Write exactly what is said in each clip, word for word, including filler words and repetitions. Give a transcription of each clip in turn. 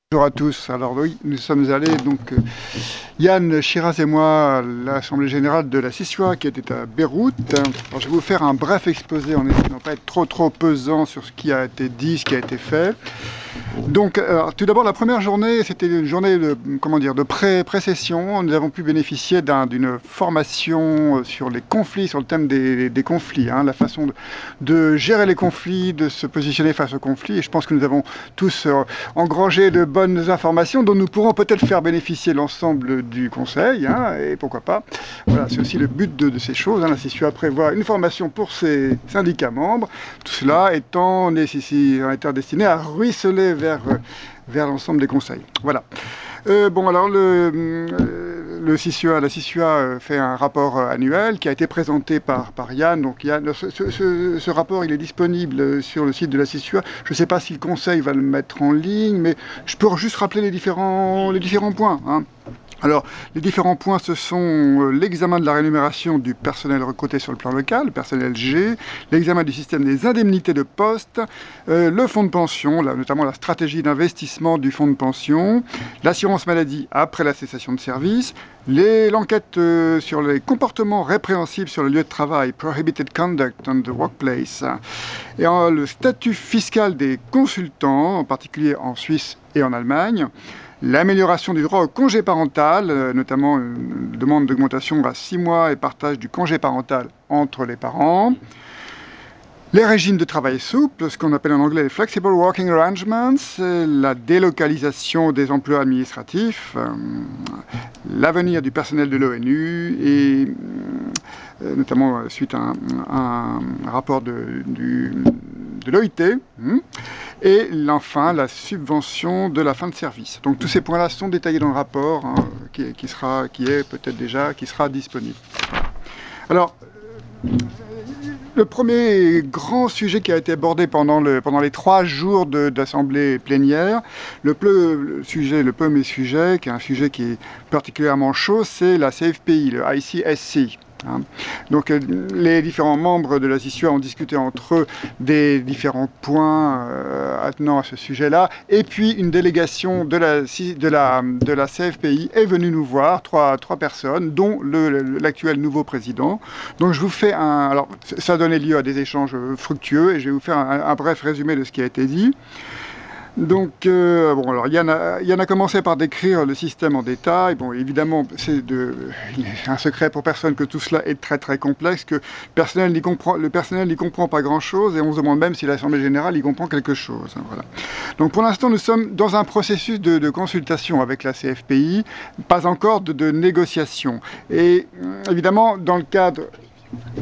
Bonjour à tous. Alors oui, nous sommes allés, donc euh, Yann Chiras et moi, à l'Assemblée Générale de la C I S U A qui était à Beyrouth. Alors, je vais vous faire un bref exposé en essayant de ne pas être trop trop pesant sur ce qui a été dit, ce qui a été fait. Donc, alors, tout d'abord, la première journée, c'était une journée de, comment dire, de pré- pré-session. Nous avons pu bénéficier d'un, d'une formation sur les conflits, sur le thème des, des conflits, hein, la façon de, de gérer les conflits, de se positionner face aux conflits. Et je pense que nous avons tous euh, engrangé de bonnes informations dont nous pourrons peut-être faire bénéficier l'ensemble du Conseil, hein, et pourquoi pas. Voilà, c'est aussi le but de, de ces choses. Hein. La C I S U A prévoit une formation pour ses syndicats membres, tout cela étant étant destiné à ruisseler vers, vers l'ensemble des conseils. Voilà. Euh, bon, alors, le, le C I S U A, la C I S U A fait un rapport annuel qui a été présenté par, par Yann. Donc, Yann, ce, ce, ce rapport, il est disponible sur le site de la C I S U A. Je ne sais pas si le Conseil va le mettre en ligne, mais je peux juste rappeler les différents, les différents points. Hein. Alors, les différents points, ce sont euh, l'examen de la rémunération du personnel recruté sur le plan local, le personnel G, l'examen du système des indemnités de poste, euh, le fonds de pension, là, notamment la stratégie d'investissement du fonds de pension, l'assurance maladie après la cessation de service, les, l'enquête euh, sur les comportements répréhensibles sur le lieu de travail, Prohibited Conduct on the Workplace, et euh, le statut fiscal des consultants, en particulier en Suisse et en Allemagne, l'amélioration du droit au congé parental, euh, notamment une demande d'augmentation à six mois et partage du congé parental entre les parents. Les régimes de travail souple, ce qu'on appelle en anglais les flexible working arrangements, la délocalisation des emplois administratifs, euh, l'avenir du personnel de l'ONU et euh, notamment suite à un, un, un rapport de, du, de l'O I T. Hein, et enfin, la subvention de la fin de service. Donc tous ces points-là sont détaillés dans le rapport, hein, qui, qui, sera, qui est peut-être déjà, qui sera disponible. Alors, le premier grand sujet qui a été abordé pendant, le, pendant les trois jours d'assemblée plénière, le, le, sujet, le premier sujet, qui est un sujet qui est particulièrement chaud, c'est la C F P I, le I C S C. Hein. Donc euh, les différents membres de la C I S U A ont discuté entre eux des différents points euh, attenant à ce sujet-là, et puis une délégation de la, de la, de la C F P I est venue nous voir, trois, trois personnes, dont l'actuel nouveau président. Donc je vous fais un... Alors ça a donné lieu à des échanges fructueux, et je vais vous faire un, un bref résumé de ce qui a été dit. Donc, euh, bon, alors Yann a, Yann a commencé par décrire le système en détail. Bon, évidemment, c'est un secret pour personne que tout cela est très très complexe, que personnel n'y comprend, le personnel n'y comprend pas grand-chose, et on se demande même si l'Assemblée Générale y comprend quelque chose. Hein, voilà. Donc pour l'instant, nous sommes dans un processus de, de consultation avec la C F P I, pas encore de, de négociation. Et évidemment, dans le cadre... Pardon ?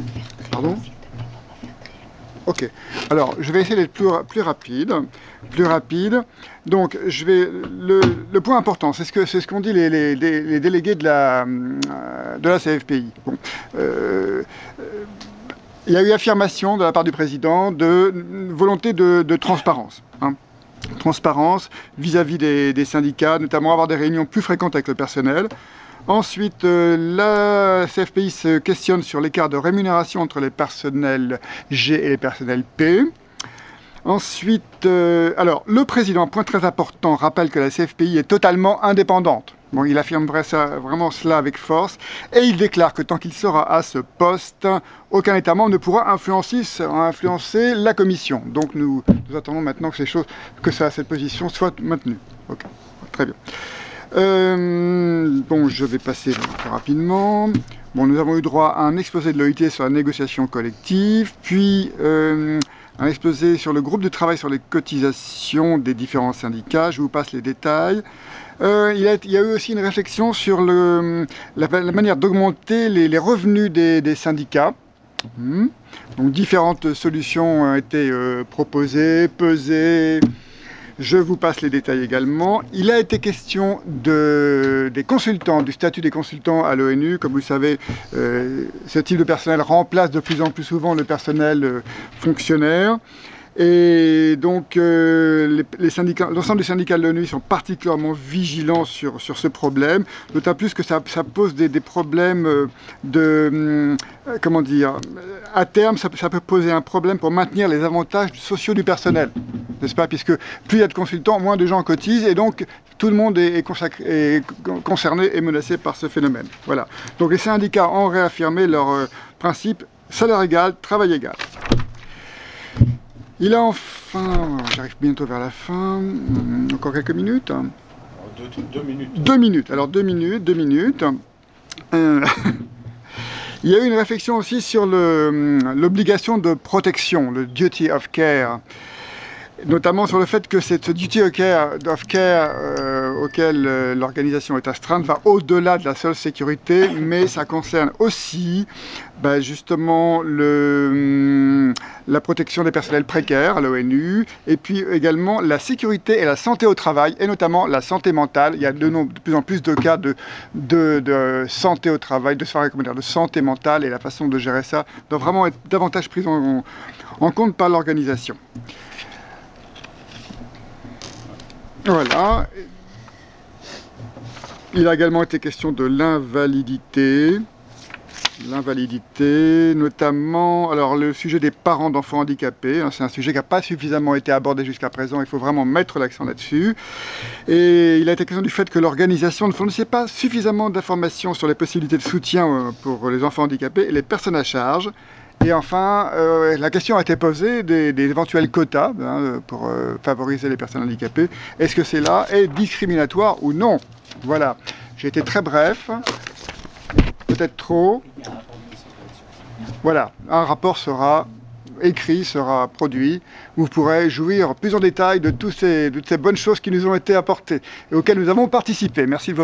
Ok, alors je vais essayer d'être plus, plus rapide, plus rapide. Donc je vais le, le point important, c'est ce que c'est ce qu'ont dit les, les, les délégués de la de la C F P I. Bon, euh, il y a eu affirmation de la part du président de volonté de, de transparence. Hein. Transparence vis-à-vis des, des syndicats, notamment avoir des réunions plus fréquentes avec le personnel. Ensuite, euh, la C F P I se questionne sur l'écart de rémunération entre les personnels G et les personnels P. Ensuite, euh, alors, le président, point très important, rappelle que la C F P I est totalement indépendante. Bon, il affirmerait ça, vraiment cela avec force, et il déclare que tant qu'il sera à ce poste, aucun État membre ne pourra influencer, influencer la Commission. Donc nous, nous attendons maintenant que, ces choses, que ça, cette position soit maintenue. Ok, très bien. Euh, bon, je vais passer plus rapidement. Bon, nous avons eu droit à un exposé de l'O I T sur la négociation collective, puis euh, un exposé sur le groupe de travail sur les cotisations des différents syndicats. Je vous passe les détails. Euh, il, a, il y a eu aussi une réflexion sur le, la, la manière d'augmenter les, les revenus des, des syndicats. Mmh. Donc différentes solutions ont été euh, proposées, pesées. Je vous passe les détails également. Il a été question de, des consultants, du statut des consultants à l'ONU. Comme vous le savez, euh, ce type de personnel remplace de plus en plus souvent le personnel euh, fonctionnaire. Et donc, euh, les, les syndicats, l'ensemble des syndicats de l'ONU sont particulièrement vigilants sur, sur ce problème, d'autant plus que ça, ça pose des, des problèmes de, euh, comment dire, à terme, ça, ça peut poser un problème pour maintenir les avantages sociaux du personnel, n'est-ce pas? Puisque plus il y a de consultants, moins de gens cotisent, et donc tout le monde est, est, consacré, est concerné et menacé par ce phénomène. Voilà. Donc les syndicats ont réaffirmé leur euh, principe salaire égal, travail égal. Il a enfin, j'arrive bientôt vers la fin, encore quelques minutes. Deux, deux minutes. Deux minutes, alors deux minutes, deux minutes. Euh, il y a eu une réflexion aussi sur l'obligation de protection, le duty of care, notamment sur le fait que cette duty of care, of care euh, auquel euh, l'organisation est astreinte va au-delà de la seule sécurité, mais ça concerne aussi ben, justement le, la protection des personnels précaires à l'ONU, et puis également la sécurité et la santé au travail, et notamment la santé mentale. Il y a de, de plus en plus de cas de, de, de santé au travail, de, comment dire, de santé mentale, et la façon de gérer ça doit vraiment être davantage prise en, en compte par l'organisation. Voilà. Il a également été question de l'invalidité. L'invalidité, notamment, alors le sujet des parents d'enfants handicapés, hein, c'est un sujet qui n'a pas suffisamment été abordé jusqu'à présent, il faut vraiment mettre l'accent là-dessus. Et il a été question du fait que l'organisation ne fournissait pas suffisamment d'informations sur les possibilités de soutien pour les enfants handicapés et les personnes à charge. Et enfin, euh, la question a été posée des, des éventuels quotas hein, pour euh, favoriser les personnes handicapées. Est-ce que c'est là est discriminatoire ou non? Voilà, j'ai été très bref, peut-être trop. Voilà, un rapport sera écrit, sera produit. Vous pourrez jouir plus en détail de, tous ces, de toutes ces bonnes choses qui nous ont été apportées et auxquelles nous avons participé. Merci de votre